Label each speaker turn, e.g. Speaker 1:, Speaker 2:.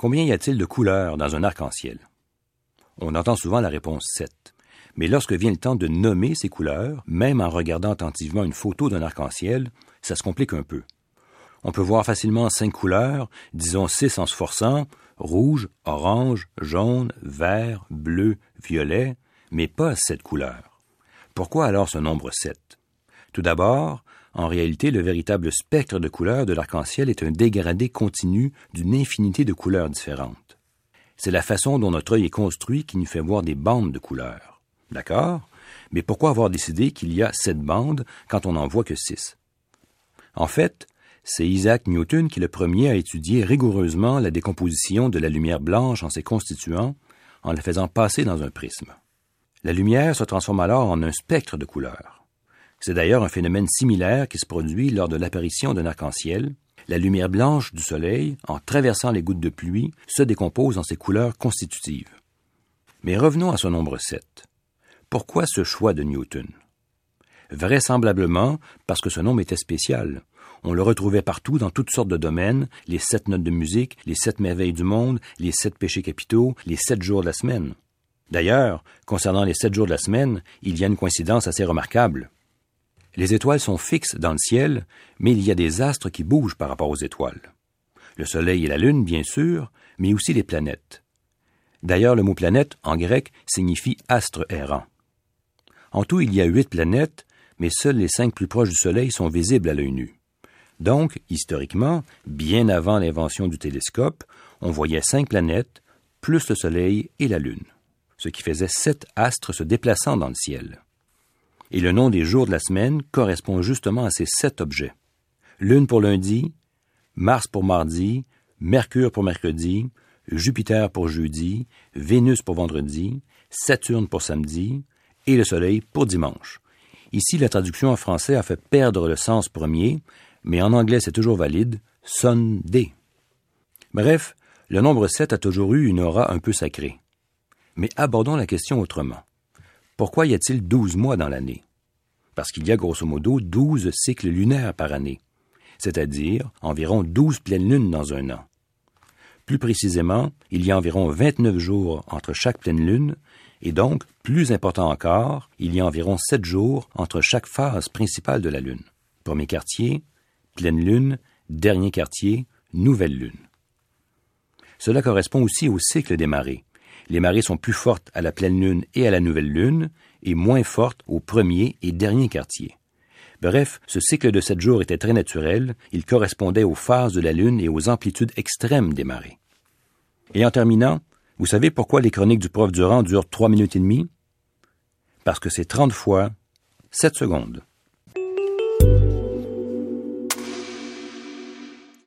Speaker 1: Combien y a-t-il de couleurs dans un arc-en-ciel? On entend souvent la réponse 7. Mais lorsque vient le temps de nommer ces couleurs, même en regardant attentivement une photo d'un arc-en-ciel, ça se complique un peu. On peut voir facilement 5 couleurs, disons 6 en se forçant, rouge, orange, jaune, vert, bleu, violet, mais pas 7 couleurs. Pourquoi alors ce nombre 7? Tout d'abord, en réalité, le véritable spectre de couleurs de l'arc-en-ciel est un dégradé continu d'une infinité de couleurs différentes. C'est la façon dont notre œil est construit qui nous fait voir des bandes de couleurs. D'accord? Mais pourquoi avoir décidé qu'il y a 7 bandes quand on n'en voit que 6? En fait, c'est Isaac Newton qui est le premier à étudier rigoureusement la décomposition de la lumière blanche en ses constituants en la faisant passer dans un prisme. La lumière se transforme alors en un spectre de couleurs. C'est d'ailleurs un phénomène similaire qui se produit lors de l'apparition d'un arc-en-ciel. La lumière blanche du soleil, en traversant les gouttes de pluie, se décompose en ses couleurs constitutives. Mais revenons à ce nombre 7. Pourquoi ce choix de Newton? Vraisemblablement parce que ce nombre était spécial. On le retrouvait partout dans toutes sortes de domaines, les 7 notes de musique, les 7 merveilles du monde, les 7 péchés capitaux, les 7 jours de la semaine. D'ailleurs, concernant les 7 jours de la semaine, il y a une coïncidence assez remarquable. Les étoiles sont fixes dans le ciel, mais il y a des astres qui bougent par rapport aux étoiles. Le Soleil et la Lune, bien sûr, mais aussi les planètes. D'ailleurs, le mot planète, en grec, signifie astre errant. En tout, il y a 8 planètes, mais seules les 5 plus proches du Soleil sont visibles à l'œil nu. Donc, historiquement, bien avant l'invention du télescope, on voyait 5 planètes, plus le Soleil et la Lune, ce qui faisait 7 astres se déplaçant dans le ciel. Et le nom des jours de la semaine correspond justement à ces 7 objets. Lune pour lundi, Mars pour mardi, Mercure pour mercredi, Jupiter pour jeudi, Vénus pour vendredi, Saturne pour samedi et le Soleil pour dimanche. Ici, la traduction en français a fait perdre le sens premier, mais en anglais c'est toujours valide, Sunday. Bref, le nombre 7 a toujours eu une aura un peu sacrée. Mais abordons la question autrement. Pourquoi y a-t-il 12 mois dans l'année? Parce qu'il y a grosso modo 12 cycles lunaires par année, c'est-à-dire environ 12 pleines lunes dans un an. Plus précisément, il y a environ 29 jours entre chaque pleine lune, et donc, plus important encore, il y a environ 7 jours entre chaque phase principale de la lune. Premier quartier, pleine lune, dernier quartier, nouvelle lune. Cela correspond aussi au cycle des marées. Les marées sont plus fortes à la pleine lune et à la nouvelle lune, et moins fortes au premier et dernier quartier. Bref, ce cycle de 7 jours était très naturel, il correspondait aux phases de la lune et aux amplitudes extrêmes des marées. Et en terminant, vous savez pourquoi les chroniques du prof Durand durent 3 minutes et demie? Parce que c'est 30 fois 7 secondes.